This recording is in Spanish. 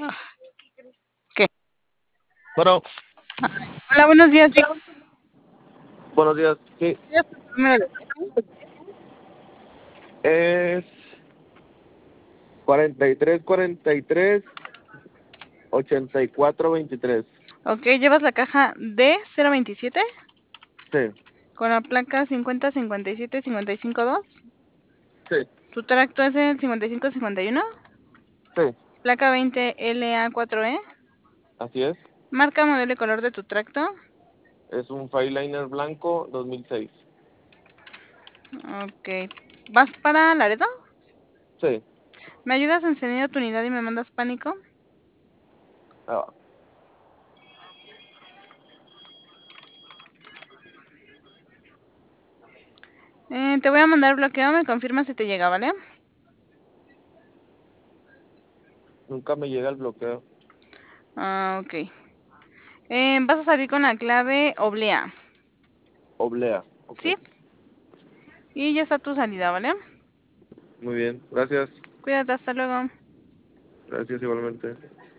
¿Qué? Bueno, Hola, buenos días. Digo, buenos días. Sí, ¿qué es tu número de teléfono? es 43 Ok, llevas la caja D027 Sí, con la placa 5057-552. sí, Tu tracto es el 5551. sí, Placa 20LA4E. así es. Marca, modelo y color de tu tracto. Es un Fireliner blanco 2006. Ok. ¿Vas para Laredo? Sí, ¿Me ayudas a encender tu unidad y me mandas pánico? ah, Te voy a mandar bloqueo. Me confirmas si te llega, ¿vale? nunca me llega el bloqueo. Ok. Vas a salir con la clave oblea. Oblea, ok. ¿Sí? Y ya está tu salida, ¿vale? Muy bien, gracias. Cuídate, hasta luego. Gracias igualmente.